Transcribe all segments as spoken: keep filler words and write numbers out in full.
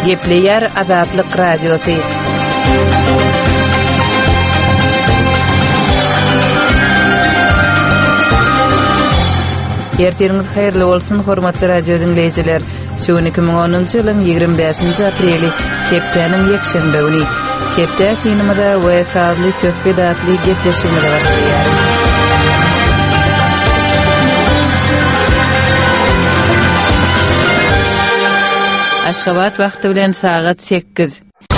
Gepleyer Azatlyk Radiosu. Ertiriňiz haýyrly bolsun, hormatly radio dinleýijiler. Şu iki bin onunçy ýylyň ýigirme beşinji apreli hepdeniň ýekşembe güni. Hepde kinimada we sazly söhbet atly gepleşigine başlaýar. Aşgabat wagty bilen saat sekiz.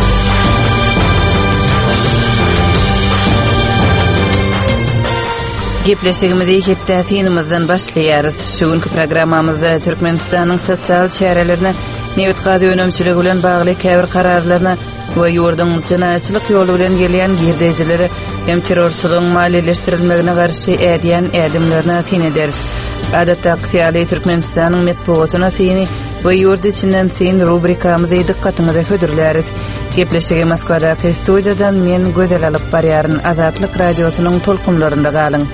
Gepleşigimizi hepde tinimizden başlaýarys. Şuňky programmamyzda Türkmenistanyň sosial çärelerini näwet gazy önemçiligi bilen bagly käbir kararlaryna we ýurdun jinaýatçylyk ýolu bilen gelýän girdejileri hem terrorçylygyň maliýeleşdirilmegine garşy edýän edimlerine tin ederiz. Adatda Aksiýaly Türkmenistanyň metbuatyna syny we ýurt içinden syn rubrikamyzy dikkatyňyza hödürläris. Gepleşigi Moskvada studiýadan men gözel alyp barýaryn Azatlyk radiosynyň tolkunlarynda galyň.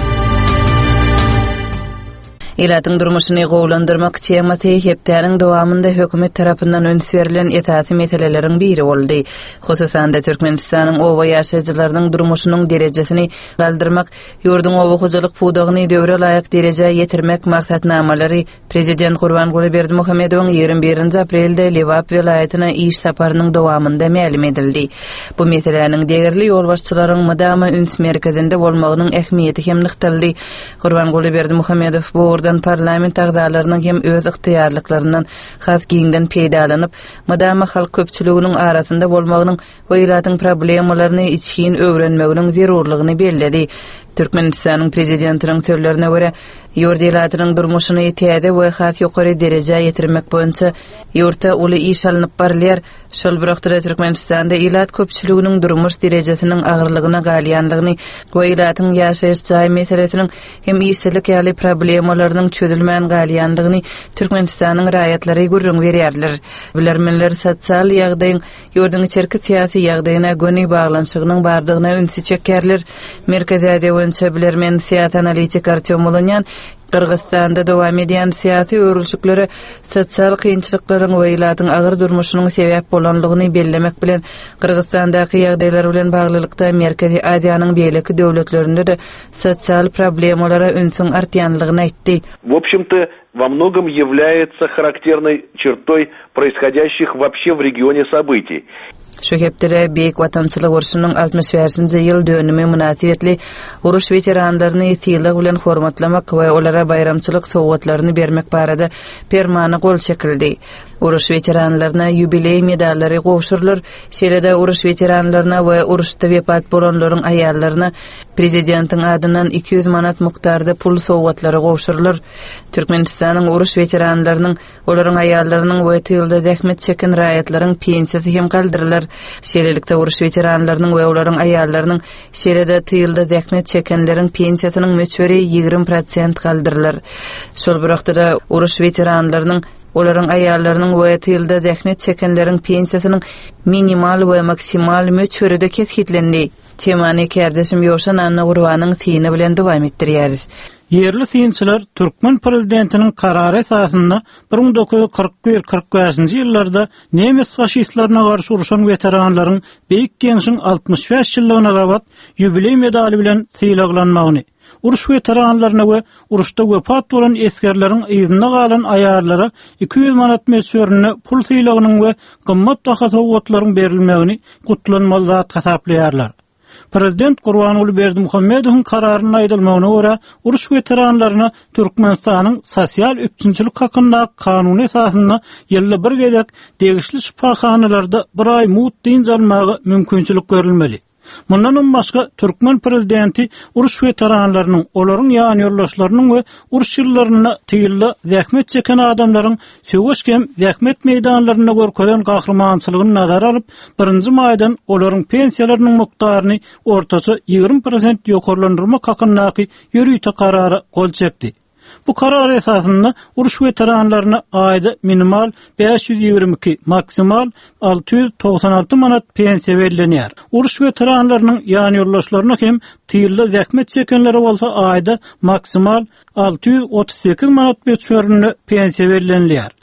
Elatyň durmuşyny gowlandyrmak temasy hepdeniň dowamında hökümet tarapyndan öňs berilen esasy meseleleriň biri boldy. Hususan da Türkmenistanyň owa ýaşaýjylarynyň durmuşynyň derejesini galdyrmak, ýurdun owa hojalyk pudagyny döwre laýyk derejeye ýetirmek maksatnamalary Prezident Gurbanguly Berdimuhammedowyň ýigirme birinji aprelde Lewap welaýatyna iş saparynyň dowamında ma'lum edildi. Bu meseleniň degirli ýolbaşçylaryň mydama üns merkezinde bolmagynyň ähmiýeti hem nykdaldy. Gurbanguly Berdimuhammedow bu parlament agzalarynyň hem öz yktyýarlyklaryndan has giňden peýdalanyp, madama halk köpçüliginiň arasynda bolmagynyň we ýylatyň problemalaryny içkin öwrenmeginiň zerurlygyny belledi. Türkmenistanyň prezidentiniň sözlerine göre, ýurt ýylatynyň durmuşyny täze we has ýokary derejeye ýetirmek boýunça ýurtda uly iş alynıp barylýar. Şol birakda Türkmenistanda ýylat köpçüliginiň durmuş derejesiniň agyrlygyna galýanlygyny we ýylatyň ýaşaýyş jaý meselesiniň hem işçilik ýaly problemalarynyň çözülmän galýanlygyny Türkmenistanyň raýatlary görüň berýärler. Bilermenler sosial ýagdaýyň ýurdun içerki syýasy ýagdaýyna göni baglanşygynyň bardygyna ünsi çekärler. Merkezde boýunça bilermen syýasat analitik Artyom Molonyan Kırgızstanda dowam edýän syýasy örgüçlükleri sosial kynçylyklaryň we ýylatyň agyr durmuşynyň sebäp bolanlygyny bellemek bilen Kırgızstandaky ýagdaýlar bilen baglylykda Merkezi Aziýanyň beýleki döwletlerinde de sosial problemlara ünsüň artýanlygyny aýtdy. В общем-то, во многом является характерной чертой происходящих вообще в регионе событий. Şu hepdere Beýik Watançylyk uruşynyň altymyş beşinji ýyl dönümi münasibetli uruş veteranlaryny ýylyk bilen hormatlamak we olara bayramçylyk sowgatlaryny bermek barada permanent gol çekildi. Uruş veteranlaryna ýubiley medallary gowşurlar. Şeýle-de uruş veteranlaryna we uruşda wepat bolanlaryň aýallaryna prezidentiň adyndan iki yüz manat mukdarda pul sowgatlary gowşurlar. Türkmenistanyň uruş veteranlarynyň, olaryň aýallarynyň we tylda zähmet çeken raýatlaryň pensiýasy hem galdyrlar. Şeýlelikde uruş veteranlarynyň we olaryň aýallarynyň, şeýle-de tylda zähmet çekenleriň pensiýasynyň möçberi ýigirme prosent galdyrlar. Şol birakda uruş veteranlarynyň, olaryň aýallarynyň we tylda zähmet çekenleriň pensiýasynyň minimal we maksimal möçberide kesgitlendi. Temany kärdeşim Ýowşan Anna Gurbanyň syny bilen dowam etdirýäris. Yerli synçylar Türkmen prezidentiniň karary esasynda bir ming dokuz yüz kırk bir kırk beşinji ýyllarda Nemes faşistlerine garşy uruşan veteranlaryň Beýik Geňşiň altymyş beş ýyllygyna gabat ýubiley medali bilen syýlaglanmagyny, uruş veteranlaryna we uruşda wepat bolan eskerleriň ýyzyna galan aýarlara iki yüz manat möçberini pul syýlagynyň we gymmat baha sowgatlaryň berilmegini gutlanmaly zat hasaplaýarlar. Prezident Gurbanguly Berdimuhammedowyň kararyny aýdylmagyna görä, uruş veteranlaryna Türkmenistanyň sosial üçinçilik hakynda kanuny esasynda ýylda bir gezek degişli şifahanalarda bir ay mut diň almagy mümkinçilik görülmeli. Mundan başga Türkmen prezidenti uruş veteranlarynyň, olaryň ýany ýoldaşlarynyň we uruş ýyllaryna tyýylla zähmet çeken adamlaryň söwüşkem zähmet meýdanlaryna görkezen gahrmançylygyny nazara alyp, birinji maýdan olaryň pensiýalarynyň mukdaryny ortaça ýigirme prosent ýokarlandyrmak hakyndaky ýürüýte karary gol çekdi. Bu karar esasında uruş veteranlarına ayda minimal beş yüz ýigirme iki, maksimal altı yüz doksan altı manat pensiýa berilýär. Uruş veteranlarının ýany ýoldaşlaryna hem tyýylla zähmet çekenleri bolsa ayda maksimal altı yüz otuz sekiz manat beşerini pensiýa berilýär.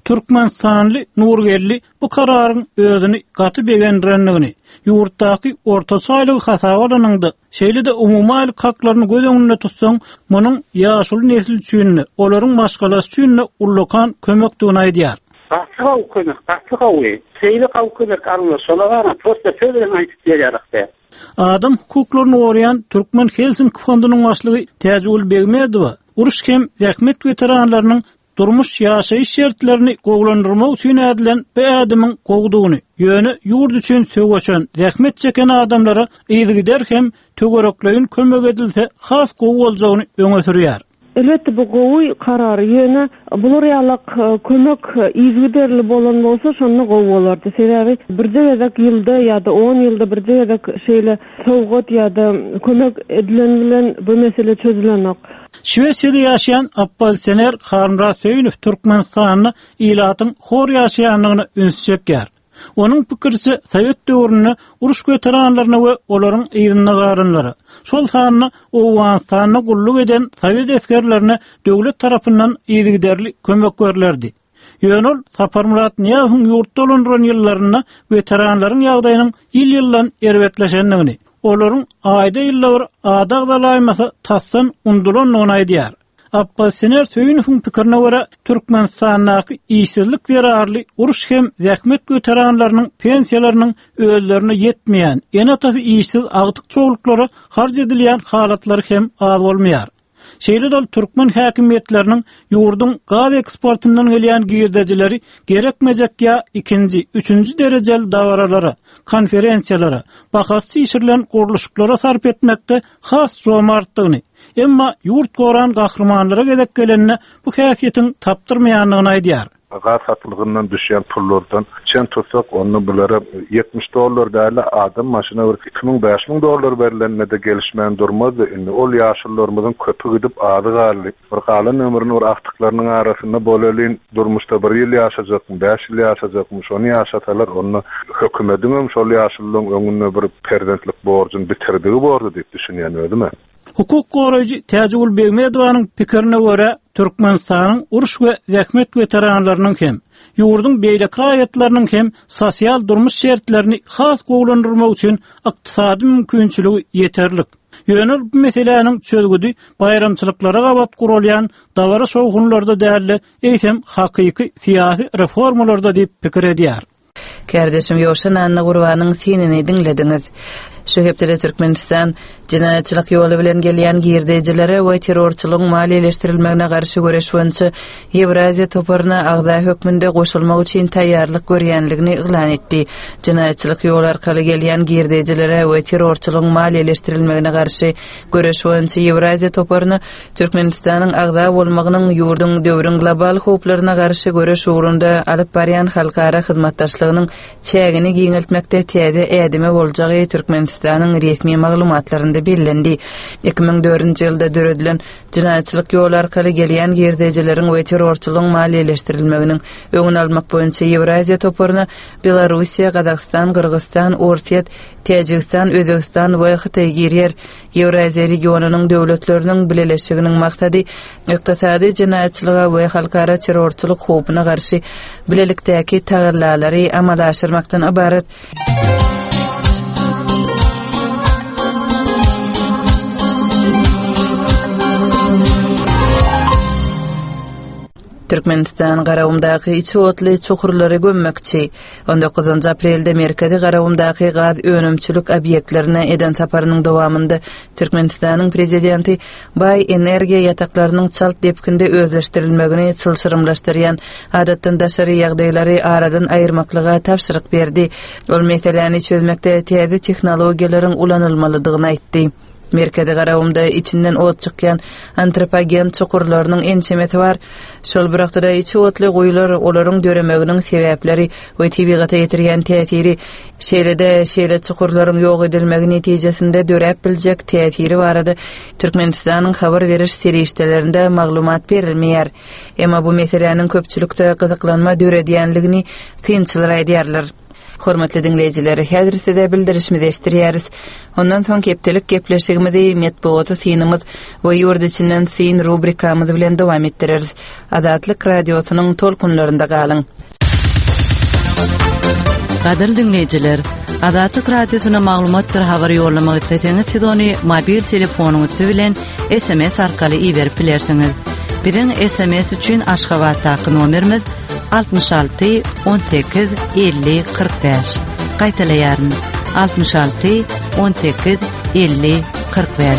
Türkmenistanly Nurgelli bu kararın özüni gaty begendirenligini, ýurtdaky orta saýlygy hasabalanyndy. Şeýle-de umumy haklaryny göz öňünde tutsaň, munyň ýaşul nesil üçin, olaryň başgalasy üçin ullakan kömekdigini aýdýar. Qaçyga kömek, qaçyga we. Şeýle gawkynek alma, şolagana prosta söýlen aýtyp berýärdi. Adam hukuklaryny gorayan Türkmen Helsinki fondunyň başlygy Täjul Begmedow, uruş hem zähmet weteranlarynyň durmuş ýaşaýyş şertlerini gowlandyrmak üçin edilen bu adamyň gowdugyny, ýöne ýurt üçin söwgeşen, zähmet çeken adamlara ýygy hem tögerekleýin kömek edilse has gow boljagyny öňe sürýär. Elbette bu gowy karary ýöne bular ýalyk kömek ýygy bolan bolsa şonu gow bolardy. Sebäbi bir jegedek ýylda ýa-da on ýylda bir jegedek şeýle sowgat ýa-da kömek edilen bilen bu mesele çözülenok. Şweýçede ýaşaýan oppozisioner Harmrat Söýünov Türkmenistanyny ilatyň hor ýaşaýanlygyny ünsüçekär. Onun pikirçe Sovet döwründe uruş weteranlaryna we olaryň ýygyna garynlary, şol sanyny Owganistanyna gulluk eden Sovet eskerlerine döwlet tarapyndan ýygyderli kömek berildi. Ýönül Saparmurat Niýazowyň ýurtda olandyran ýyllaryna weteranlaryň ýagdaýynyň ýyl-ýyldan erwetleşenligini, olaryň aýda ýyllar adagdalaýmasa tassan unduranyny aýdýar. Oppozisioner Söýünowyň pikirine görä Türkmenistanyň işsizlik zararly uruş hem zähmet weteranlarynyň pensiýalarynyň özlerine ýetmeýän, ýene-de işsiz agdyk çoğulklary harj edilýän halatlary hem az bolmaýar. Şeýle-de Türkmen häkimetleriniň ýurdun gaz eksportyndan gelýän girdejileri gerekmejek ýa ikinji, üçünji derejeli dawaralary, konferensiýalary, bahasy işirilen guruluşlara sarp etmekde has jomartlygyny, emma ýurt goran gahrymanlara gezek gelenine bu häsiýetiň tapdyrmaýanlygyny aýdýar. Gaz satılığından düşen pullardan çen tutsak onu bulara yetmiş dolar değerli adam maşına var iki bin beş bin dolar verilenine de gelişmeyen durmaz. Yani ol yaşlılarımızın köpü gidip adı galiba. Bir kalan ömrünün var aktıklarının arasında böyleliğin durmuşta bir yıl yaşayacak mı, beş yıl yaşayacak mı, onu yaşatalar. Onu hükümetin ömüş ol yaşlıların önüne bir prezidentlik borcunu bitirdiği borcu deyip düşünüyen öyle mi? Hukuk goraýjy Täjul Begmedowyň pikirine görä Türkmenistanyň uruş we zähmet weteranlarynyň hem ýurdun beýle kraýatlarynyň hem sosial durmuş şertlerini has gowlandyrmak üçin ykdysady mümkinçiligi ýeterlik. Ýöne bu meseleniň çözgüdi bayramçylyklara gabat gurulýan dawara şowgunlarda däli eýsem hakyky syýasy reformalarda diýip pikir edýär. Kardeşim Ýoşan Anna Gurbanyň sinini dinlediňiz. Şu hepde Türkmenistan jinaýatçylyk ýoly bilen gelýän girdejilere we terrorçylygyň maliýeleşdirilmegine garşy göreş boýunça Ewraziýa toparyna agda hökmünde goşulmak üçin taýýarlyk görýänligini iglan etdi. Jinaýatçylyk ýoly arkaly gelýän girdejilere we terrorçylygyň maliýeleşdirilmegine garşy göreş boýunça Ewraziýa toparyna Türkmenistanyň agda bolmagynyň ýurdun döwrüň global howplaryna garşy göreş ugrunda alyp barýan halkara hyzmatdaşlygynyň çägini giňeltmekde täze ädime boljagy Türkmenistan Türkmenistan'ın resmi maglumatlarında bellendi. iki bin dördünji ýylda döredilen jinaýatçylyk ýoly arkaly gelýän girdejelerin we terrorçylygyň maliýeleşdirilmeginiň öňüni almak boýunça Ewraziýa toparyna Belarusiýa, Gazakistan, Kyrgyzstan, Orsiýa, Täjikistan, Özbegistan we Hytaý girýär. Ewraziýa regionunyň döwletleriniň birleşiginiň maksady ykdysady jinaýatçylyga we halkara terrorçylyk howpuna garşy bilelikdäki taýýarlary amala aşyrmakdan ibaret. Türkmenistan garawyndaky içi otly çukurlary gömmekçi. on dokuzunji aprelde merkezi garawyndaky gaz önümçülük obyektlerine eden saparynyň dowamında Türkmenistanyň prezidenti bay energiýa ýataklarynyň çalt depkinde özleşdirilmegini çylşyrymlaşdyrýan adatdan daşary ýagdaýlary aradan aýyrmaklyga tapşyryk berdi. Ol meseleni çözmekde täze tehnologiýalaryň ulanylmalydygyny aýtdy. Merkezi garawymda içinden ot çykýan antropogen çukurlarynyň ençemeti bar. Şol bir wagtda içi otly goýlar olaryň döremeginiň sebäpleri we tabiata ýetirýän täsiri şeýle-de şeýle çukurlaryň ýok edilmegi netijesinde dörep biljek täsiri barady. Türkmenistanyň habar beriş serişdelerinde maglumat berilmeýär. Emma bu meseleniň köpçülükde gyzyklanma döredýänligini synçylar aýdýarlar. Hormatly dinleyijiler, häzir size bildirişimizi estirýäris. Ondan soň kepdelik gepleşigimizi metbuaty synymyz we ýurt içinden syn rubrikamyz bilen dowam etdireriz. Azatlyk radiosynyň tolkunlarynda galyň. Gadyr dinleyijiler, Azatlyk radiosyna maglumatlar habar ýollamak isleseňiz siz ony mobil telefonuňyz bilen S M S arkaly iýerip bilersiňiz. Biziň S M S üçin Aşgabatdaky nomerimiz altmış altı on sekiz elli kırk beş. Gaýtalaýaryn altmış altı on sekiz elli kırk beş.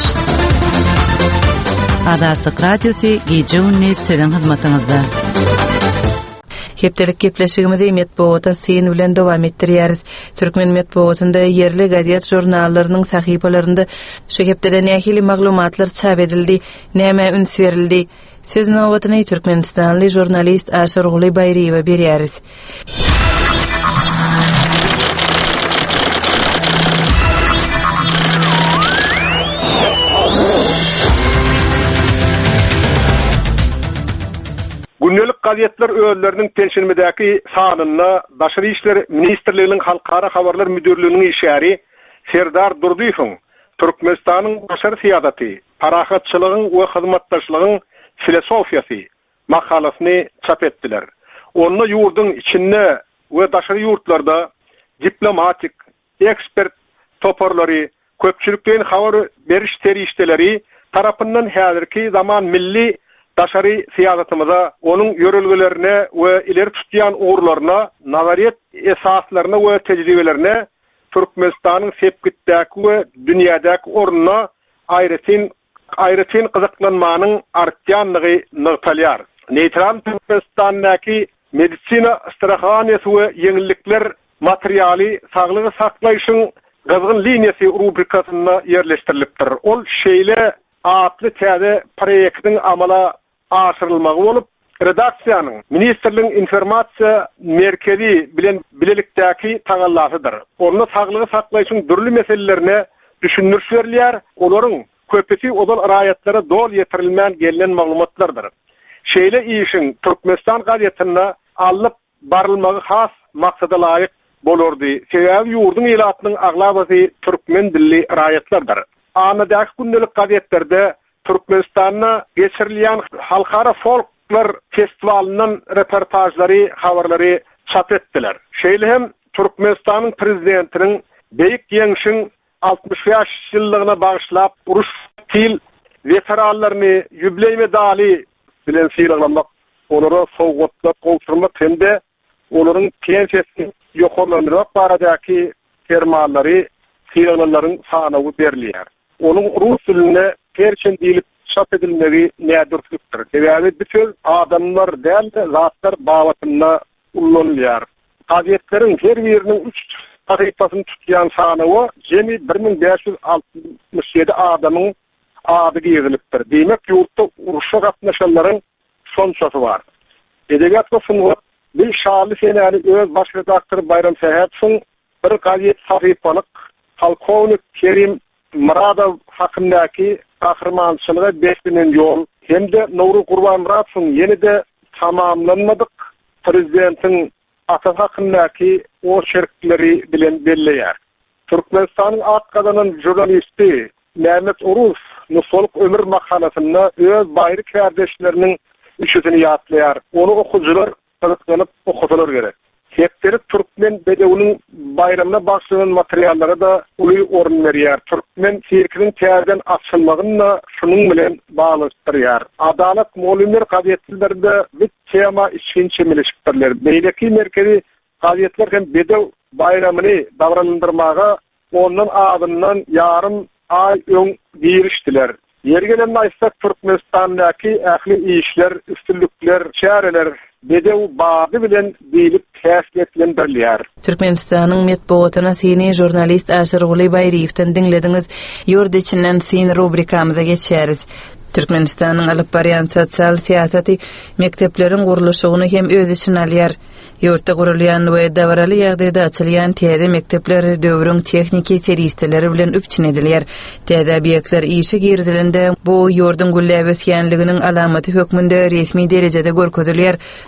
Azatlyk radiosy gece ünni siziň hyzmatyňyzda. Hepdelik gepleşigimizi metbuata syn bilen dowam etdirýäris. Türkmen metbuatynda yerli gazet jurnallarynyň sahypalarynda şu hepdeden nähili maglumatlar çap edildi, näme üns berildi. Siz nowatyny Türkmenistanly jurnalist Aşar Guly Bayriýewe berýäris. Günnelik gazetler öýleriniň tenşinmedäki sanyna Daşary işler ministrliginiň halkara habarlar müdürlüğiniň işäri Serdar Durdyýewiň Türkmenistanyň başary syýasaty, parahatçylygyň we hyzmatdaşlygyň filosofiýasy makalasyny çap etdiler. Onu ýurdun içinde we daşary ýurtlarda diplomatik, ekspert toparlary, köpçülikden habar beriş terişdeleri tarapyndan häzirki zaman milli daşary syýasatymyza, onuň ýörelgelerine we ileri tutýan uğurlaryna, nazariýet esaslaryna we tejribelerine Türkmenistanyň sepgitdäki we dünýädäki ornuna aýratyn aýratyn gyzyklanmanyň artýanlygy nyktalýar. Neýtral Türkmenistanyňky medisina strategiýasy we ýeňillikler materialy saglygy saklaýyşyň gyzgyn liniýasy rubrikasyna ýerleşdirilipdir. Ol şeýle atly täze proýektiň amala aşyrylmagy bolup, redaksiýanyň ministrligiň informasiýa merkezi bilen bilelikdäki tagallatydyr. Onu saglygy saklaýyşyň dürli meselelerine düşündürüş berilýär. Olaryň köpeti odal raýatlary dol ýetirilmän gelen maglumatlardyr. Şeýle işiň Türkmenistan gazetyna alyp barylmagy has maksada laýyk bolardy. Sebäbi ýurdun ýylatynyň aglabasy türkmen dilli raýatlardyr. Anadaky gündelik gazetlerde Türkmenistanyna geçirilýän halkara folklor festivalynyň reportajlary, habarlary çap etdiler. Şeýle hem Türkmenistanyň prezidentiniň beýik ýeňişiň altmış beş ýyllygyna bagyşlap uruş til veteranlaryny ýübiley medali bilen syýralamak, onlara sowgatlar gowşurmak hemde olaryň pensiýasyny ýokarlandyrmak baradaky fermanlary, syýralalaryň sanawy berilýär. Onuň rus diline perçin diýilip çap edilmegi nädürlükdir. Sebäbi bütün adamlar däl zatlar bawatyna ullanýar. Gazetleriň her biriniň üç sahypasyny tutýan sanawy jemi bir ming beş ýüz altmış ýedi adamyň ady ýazylipdir. Demek ýurtda uruşa gatnaşanlaryň sonçasy bar. Edebiýat we sungat bir şaly senäli öz baş redaktory Bayram Sehetçiň bir gazet sahypalyk Halkownik Kerim Muradov hakyndaky kahramançylyga beş binen ýol hemde Nowru Gurban Muradowyň ýenide tamamlanmadyk prezidentiň ata hakyndaky o şerkleri bilen belleýär. Türkmenistanyň at kazanyn jurnalisti Mehmet Urus Nusoluk ömür makalasyna öz baýry kardeşleriniň üçüsini ýatlaýar. Onu okujular gyzyklanyp okusalar gerek. Hepderi Türkmen bedewiniň bayramına bagşlanan materiallary da uly orun berýär. Türkmen sirkiniň täzeden açylmagyna şunyň bilen baglanýar. Adalet molimler gazetlerinde bir tema işinçe milişipdirler. Beýleki merkezi gazetler hem bedew bayramyny dagranlandyrmaga ondan adından yarım ay öň girişdiler. Yergelen aýtsak Türkmenistandaky ähli işler, üstünlükler, çäreler bedew bagy bilen diýilip täsirlendirilýär. Türkmenistanyň metbuatyna syny jurnalist Aşar Guly Bayriýewden dinlediňiz. Ýurt içinden syn rubrikamyza geçýäris. Türkmenistanyň alyp barýan sosial siýasaty mektepleriň gurulşygyny hem öz içine alýar. Ýurtda gurulýan we dawraly ýagdaýda açylýan täze mektepler döwrüň texniki serýisteleri bilen üpçün edilýär. Täze obýektler işe girdilende bu ýurdun gülläbesýänliginiň alamaty hökmünde resmi derejede görkezilýär.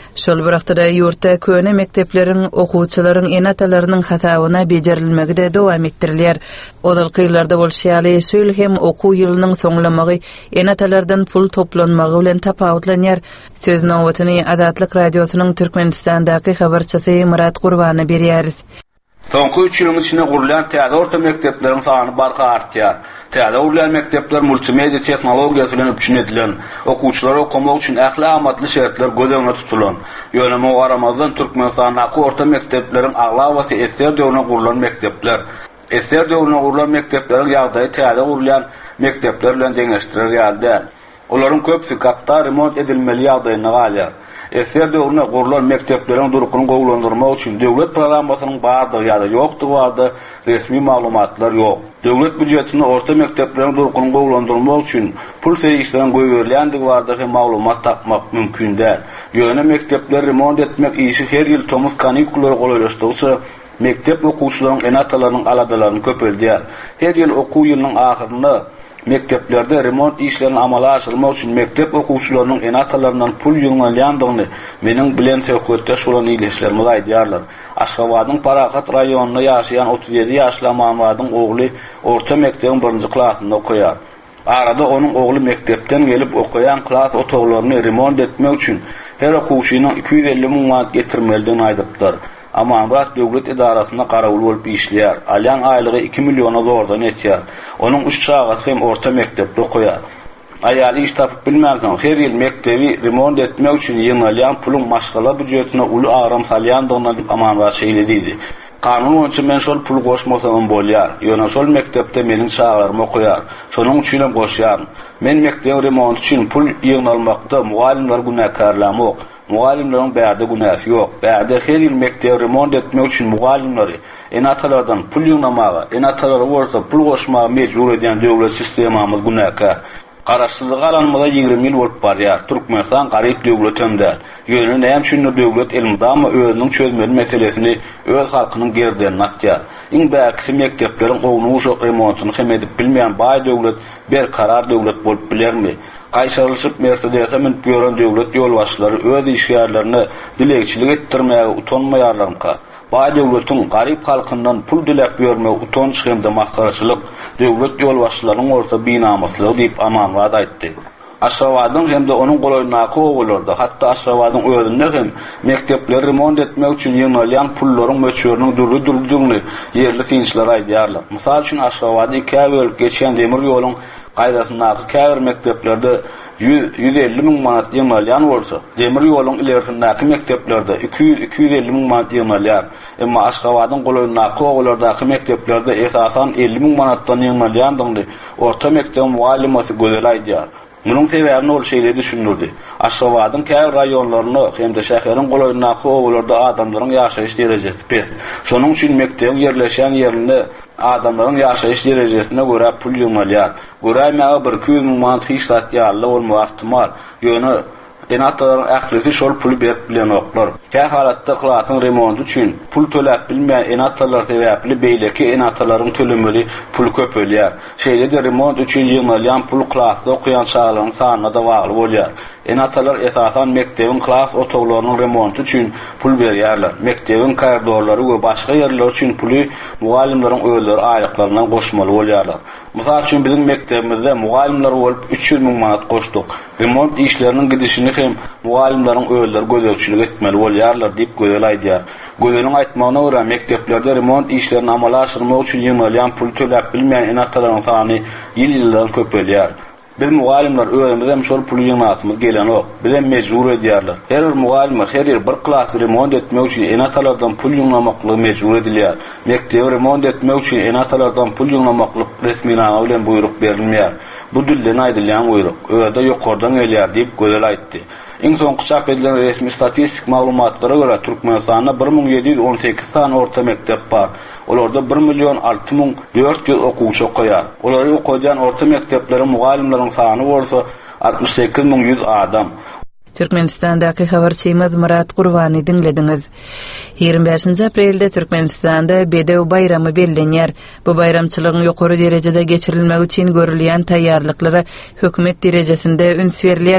Şol wagtda ýurtda köne mektepleriň okuwçylaryň enatalarynyň hatawyna bejerilmegi de dowam etdirilýär. Odalkylarda bolşýaly söýl hem okuw ýylynyň soňlamagy enatalardan pul toplanmagy bilen tapawutlanýar. Söz nowbatyny Azatlyk radiosynyň Türkmenistandaky habarçysy Murat Gurbany berýäris. Soňky üç ýylyň içinde gurulan täze orta mektepleriň sany barka artýar. Täze gurulan mektepler multimedia tehnologiýasy bilen üçinedilen, okuwçylara okumak üçin ähli amatly şertler göz tutulan. Ýöneme garamazdan Türkmenistanyň orta mektepleriň aglawasy eser döwrüne gurulan mektepler. Eser döwrüne gurulan mektepleriň ýagdaýy täze gurulan mektepler bilen deňeşdirilýär. Olaryň köpsi kapda remont edilmeli ýagdaýyna galýar. Eser döwrüne gurulan mektepleriň durukyny gowlandyrmak üçin döwlet programasynyň bardygy ýa-da ýokdugy bardy resmi maglumatlar ýok. Döwlet budjetini orta mektepleriň durukyny gowlandyrmak üçin pul serýişleriň goýberýändigi bardy hem maglumat tapmak mümkin däl. Ýöne mektepler remont etmek işi her ýyl tomuz kanikullary goýlaşdyrsa, mektep okuwçylarynyň enatalarynyň aladalaryny köpeldýär. Her ýyl okuw ýylynyň ahyrynda mekteplerde remont işlerini amala aşyrmak üçin mektep okuwçylarynyň enatalaryndan pul ýyňlanýandygyny meniň bilen söhbetde şolan iýleşlerimi aýdýarlar. Aşgabatyň Parakat raýonuny ýaşaýan otuz ýedi ýaşly Mamwadyň ogly orta mektebiň birinji klasynda okuýar. Arada onuň ogly mektepden gelip okuyan klas otoglaryny remont etmek üçin her okuwçynyň iki ýüz elli miň manat getirmeligini aýdypdyr. Amma Amrat döwlet idarasyna garawl bolup işleýär. Alyan aýlygy iki milliona zordan etýär. Onuň üç çagasy hem orta mektepde okuýar. Aýaly iş tapyp bilmärken her ýyl mektebi remont etmek üçin ýyňalýan puluň maşgala budjetine uly agram salýandygyny Amrat şeýledidi. Kanun boýunça men şol pul goşmasam bolýar. Ýöne şol mektepde meniň çagarym okuýar. Şonuň üçin hem goşýar. Men mektep remont üçin pul ýygnalmakda mugallimler günäkarlamy mugallimleriň bärde günäsi ýok. Bärde her ýyl mektep remont etmek üçin mugallimleri enatalardan pul ýygnamagy, enatalary bolsa pul goşmagy mejbur edýän döwlet sistemamiz günäkär. Garaşsyzlyk alanmada ýygrimi ýyl bolup barýar. Türkmenistan garyp döwletinde. Ýöne näme üçin döwlet elmdama özüniň çözmeli meselesini öz halkynyň gerden atýar. Iň bäkisi mektepleriň gownuny remontyny hem edip bilmeýän baý döwlet ber karar döwlet bolup bilermi? Gaýşarylyp Mercedes'e minip ýören döwlet ýolbaşçylary öz işgärlerini dilegçilik etdirmäge utanmaýarlarynka. Baý döwletiň garyp halkyndan pul dilep ýörmek utanç hemde maskaraçylyk döwlet ýolbaşçylarynyň orta binamatlygy diýip Amanwad aýtdy. Aşgabatyň hemde onuň golaýnaky ogularda, hatda Aşgabatyň özünde hem mektepleri remont etmek üçin ýyňalýan pullaryň möçberiniň durdy-durdygyny ýerli synçylar aýdýarlar. Mysal üçin Aşgabaty iki bölüp geçen demir ýoluň gaýrasyndaky käbir mekteplerde yüz elli miň manat ýyňalýan bolsa, demir ýoluň ilerisindäki mekteplerde iki yüz iki yüz elli miň manat ýyňalýar. Emma Aşgabatyň golaýnaky ogulardaky mekteplerde esasan elli miň manatdan ýyňalýandygyny orta mektep muallimasy gözel aýdýar. Munyň sebäbini ol şeýle düşündirdi. Aşgabatyň käbir raýonlaryny hemde şäheriň golaýnaky ogularda adamlaryň ýaşaýyş derejesi pes. Şonuň üçin mektebiň ýerleşen ýerinde adamlaryň ýaşaýyş derejesine görä pul ýyňalýar. Görämäge bir iki yüz miň manat hiçlat ýarly bolmagy ihtimal. Ýöne enatalaryň ählisi şol puly berip bilen oklar. Kä halatda klasyň remonty üçin pul töläp bilmeýän enatalar sebäpli beýleki enatalaryň tölemeli pul köpelýär. Şeýle de remont üçin ýyňalýan pul klasda okuyan çağlaryň sanyna da bagly bolýar. Enatalar esasan mektebiň klas otoglarynyň remonty üçin pul berýärler. Mektebiň koridorlary we başga ýerler üçin puly mugallimleriň özleri aýaklaryna goşmaly bolýarlar. Mysal üçin bizim mektebimizde mugallimler bolup üç yüz miň manat goşdyk. Remont işleriniň gidişini hem mugallimleriň özleri gözelçilik etmeli bolýarlar diýip gözel aýdýar. Gözeliň aýtmagyna görä mekteplerde remont işlerini amala aşyrmak üçin ýyňalýan pul töläp bilmeýän enatalaryň sany ýyl-ýyldan köpelýär. Biz mugallimler özümizde hem şol pul ýygnatymyz gelen ok. Bize mejbur edýärler. Her bir mugallim her ýer bir klasy remont etmek üçin enatalardan pul ýygnamaklary mejbur edilýär. Mektebi remont etmek üçin enatalardan pul ýygnamaklary resminama bilen buyruk berilmeýär. Bu dilden aýdylýan buyruk öýde ýokardan gelýär diýip gözel aýtdy. Iň soňky çap edilen resmi statistik maglumatlara görä Türkmenistanda bir miň ýedi ýüz on sekiz sany orta mektep bar. Olarda bir million alty miň dört ýüz okuwçy okuýar. Olary okuýan orta mekteplerin mugallimleriň sany bolsa altmış sekiz miň yüz adam. Türkmenistandaky habarçymyz Murat Gurbany dinlediňiz. ýygrimi beşinji aprelde Türkmenistanda Bedew bayramy bellenýär. Bu bayramçylygyň ýokary derejede geçirilmegi üçin görülýän taýýarlyklary hökümet derejesinde üns berilýär.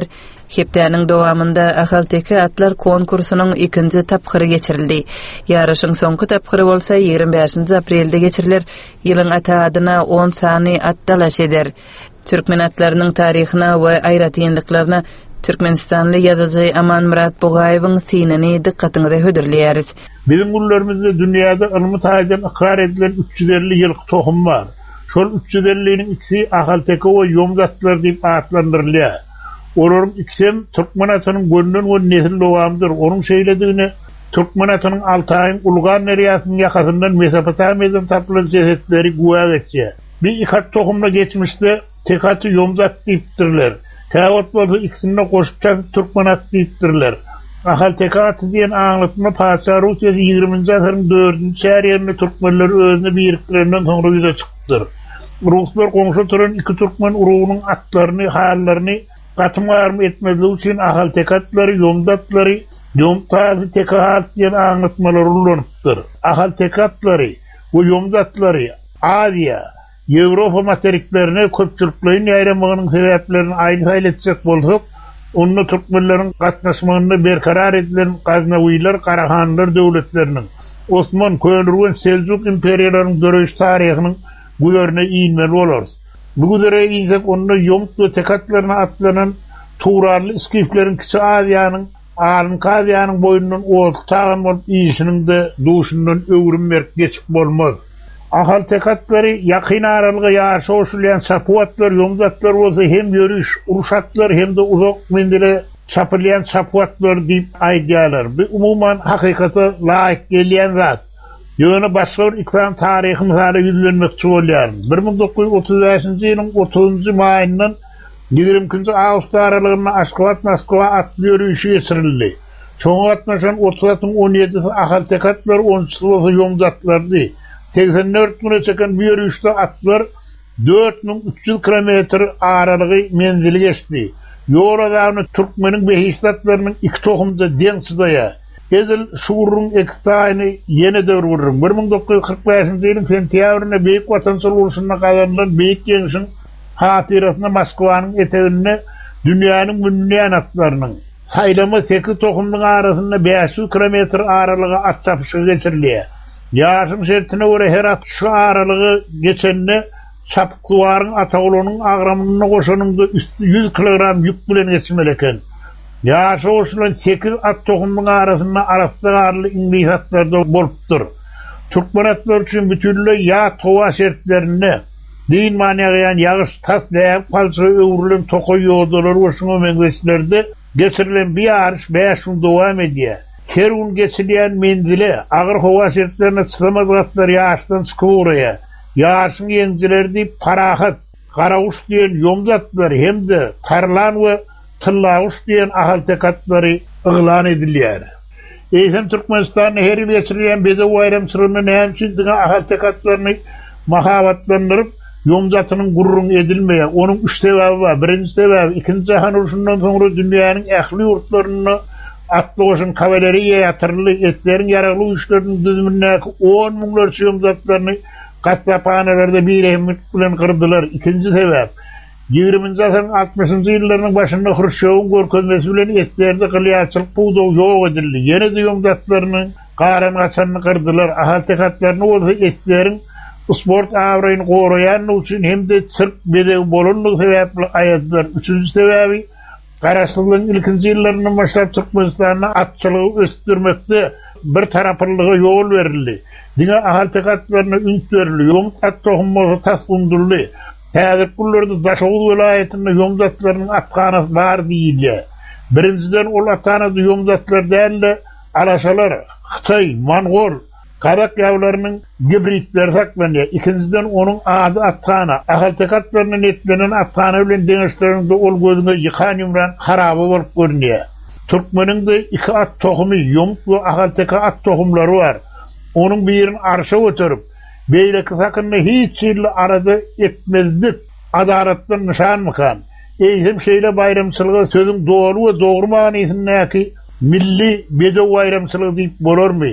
Hepdäniň dowamynda Ahalteki atlar konkursunyň ikinji tapkyry geçirildi. Ýaraşyň soňky tapkyry bolsa ýigirme beşinji aprelde geçirilir. Ýylyň ata adyna on sany at dalaş eder. Türkmen atlarynyň taryhyna we aýratynlyklaryna Türkmenistanly ýazyjy Aman Murat Bogaýewiň synany dikkatiňize hödürleýäris. Bizim gullarymyzda dünýäde ilmi taýdan ikrar edilen üç yüz elli ýyllyk tohum bar. Şol üç yüz elliniň ikisi Ahalteki we ýomzatlar diýip adlandyrylýar. Olaryň ikisem Türkmen atynyň gönlüň we nesil dowamydyr. Onuň şeýledigine Türkmen atynyň Altaýyň Ulgar neriýasynyň ýakasyndan Mesopotamyadan tapylan jesetleri guwag etýär. Bir ikat tohumla geçmişde tekatı ýomzat diýipdirler. Täwet bolsa ikisini goşup Türkmen at diýipdirler. Ahalteki aty diýen aňlatma Paşa Rusiýa ýygrimiňji asyryň dördünji şäherinde türkmenler özüni biriktirenden soňra ýüze çykdyr. Ruslar goňşy turan iki türkmen urugynyň atlaryny, hallaryny gatmaýarmy etmezligi üçin Ahalteki atlary, ýomzatlary, ýomtazy tekat diýen aňlatmalar ulanypdyr. Ahalteki atlary we ýomzatlary Aziýa, Ýewropa materiklerine köpçüliklerin ýaýramagynyň sebäplerini aýdyp etjek bolsak, onu Türkmenleriň gatnaşmagyny berkarar edilen Gaznawiler, Karahanlar döwletleriniň, Osman Köýnürgen Seljuk imperiýalarynyň döreş taryhynyň güýerine iýinmeli bolarys. Bu güýere iýsek onu ýomut we tekatlaryna atlanan Turarly iskifleriň kiçi Aziýanyň, Alyn Kaziýanyň boýundan oýtagyn bolup iýişiniň de duşundan öwrüm berip geçip bolmaz. Ahalteki atlary ýakyn aralyga ýaşa oşulýan çapyatlar, ýomzatlar bolsa hem ýörüş, uruşatlar hem de uzak mendile çapylýan çapyatlar diýip aýdýarlar. Bu umumyň hakykata laýyk gelýän zat. Ýöne başga bir ikram taryhy misaly ýüzlenmekçi bolýar. bir ming dokuz yüz otuz beşinji ýylyň otuzunji maýyndan ýigirmenkinji awgust aralygyna Aşgabat Moskwa at ýörüşi geçirildi. Çoň gatnaşan otuz atyň on ýedisi ahalteki atlar, onunçy ýomzatlardy. seksen dört güne çeken bir ýörüşde atlar dört bin üç yüz kilometr aralygy menzili geçdi. Ýoradagny türkmeniň beýistatlarynyň iki tohumda deň çydaýar. Ezil şuurun ekstaýyny ýene de ururun. bir ming dokuz yüz kırk beşinji ýylyň sentýabrynda Beýik Watançylyk uruşyna gazandylan Beýik Geňişiň hatirasyna Moskwanyň eteginde dünýäniň münnän atlarynyň saýlama sekiz tohumnyň arasynda beş yüz kilometr aralyga at çapyşy geçirilýär. Ýaşyň şertine görä her at şu aralygy geçende çapyklylaryň ataglynyň agramyna goşanyňda yüz kilogram ýük bilen geçmeli eken. Ýaşy oşulan sekiz at tohumnyň arasynda arastarly inglihatlarda bolupdyr. Türkmen atlar üçin bütünle ýa towa şertlerine diň manýaga ýagyş tas däp palçy öwrülen tokoy ýoldalar we şoňa meňzeçlerde geçirilen bir ýarış beş gün dowam edýär. Her gün geçilen menzile agyr howa şertlerine çykamaz gatlar ýaşdan çykyp urýar. Ýaşyň ýeňjileri parahat, garaguş diýen ýomzatlar hemde tarlan we tyllaguş diýen ahalteki atlary yglan edilýär. Eýsem Türkmenistan her ýyl geçirilen beze waýramçylygyny näme ahalteki atlaryny mahabatlandyryp ýomzatynyň gurrun edilmeýär. Onuň üç sebäbi bar. Birinji sebäbi ikinji jahan uruşundan soňra dünýäniň ähli ýurtlaryny atlygyşyň kavaleriýa ýatyrly eslerin ýaragly güýçleriniň düzümindäki on müňlerçe ýomzatlaryny gatsapanelerde bir ehmet bilen kırdylar. İkinji sebäp ýigriminji asyryň altymyşynjy ýyllarynyň başynda Hruşçowyň görkezmesi bilen eslerde gylýarçylyk buwdaw ýok edildi. Ýene de ýomzatlarynyň garan gaçanyny kırdylar. Ahalteki atlaryny bolsa eslerin sport awraýyny goraýan üçin hem de çyrk bedew bolanlyk sebäpli aýatdylar. Üçünji sebäbi Garaşlygyň ilkinji ýyllarynyň başlap Türkmenistanda atçylygy östürmekde bir taraplylyga ýol berildi. Diňe ahalteki atlaryna üns berildi. Ýomut at tohumlary tasgundurly. Häzir gullarda Daşoğlu welaýetinde ýomzatlarynyň atganasy bar diýilýär. Birinjiden ol atganasy ýomzatlar däl, alaşalar, Xitay, Mongol, Kazak ýawlarynyň gibritleri saklanýar. İkinciden onuň ady atgana, ahalteki atlarynyň etlenen atgana bilen deňişlerinde ol gözüne ýykan ýumran haraby bolup görünýär. Türkmeniň de iki at tohumy, ýomut we ahalteki at tohumlary bar. Onuň birini arşa götürüp beýleki sakynny hiç ýyl arada etmezdik. Adaratdan nişan mykan. Eýsem şeýle bayramçylygy sözüň dogry we dogry manysyndaky milli bedew bayramçylygy diýip bolarmy?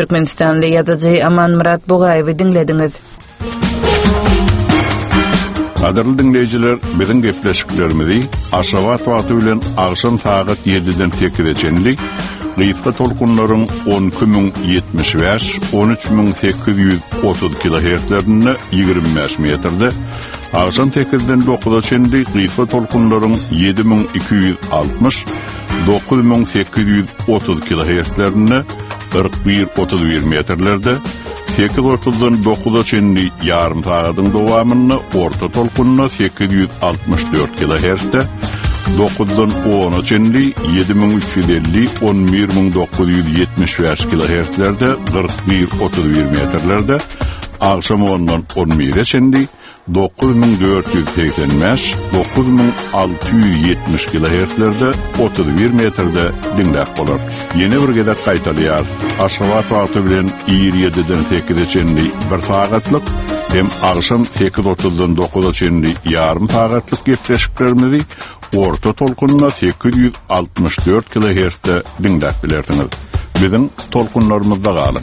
Türkmenistanly ýazyjy Aman Murat Bogaýewy dinlediňiz. Qadarly dinleyijiler, biziň gepleşiklerimizi Aşgabat wagty bilen agşam saat yediden tekireçenlik Gıýta tolkunlaryň on iki min yetmiş beş on üç min sekiz ýüz otuz kilohertzlerinde ýygrimi beş metrde, agşam tekirden dokuza çenli gıýta tolkunlaryň yedi min iki ýüz altmış dokuz min sekiz ýüz otuz kilohertzlerinde kırk bir otuz bir metrlerde, sekiz otuzdan dokuza çenli ýarym sagatyň dowamyny orta tolkunna sekiz ýüz altmış dört kilohertzde, dokuzdan ona çenli yedi min üç ýüz elli on bir min dokuz ýüz yetmiş beş kilohertzlerde kırk bir otuz bir metrlerde, agşam ondan on bire çenli dokuz min dört ýüz seksen beş dokuz min altı ýüz yetmiş kilohertzlerde otuz bir metrde dinläp bolar. Ýene bir gezek gaýtalýar. Aşgabat wagty bilen ýygrimi ýediden sekize çenli bir sagatlyk hem agşam sekiz otuzdan dokuza çenli ýarym sagatlyk gepleşiklerimizi orta tolkunna sekiz ýüz altmış dört kilohertzde dinläp bilersiňiz. Biziň tolkunlarymyzda galyň.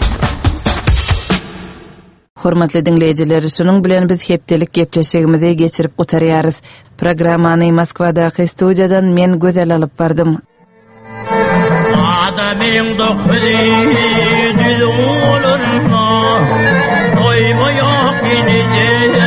Hormatly dinleyijiler, şunun bilen biz hepdelik gepleşigimizi geçirip gutarýarys. Programmany Moskwadaky studiýadan men gözel alyp bardym. Adamyň dokdy dilulurma, doýmaýak ýene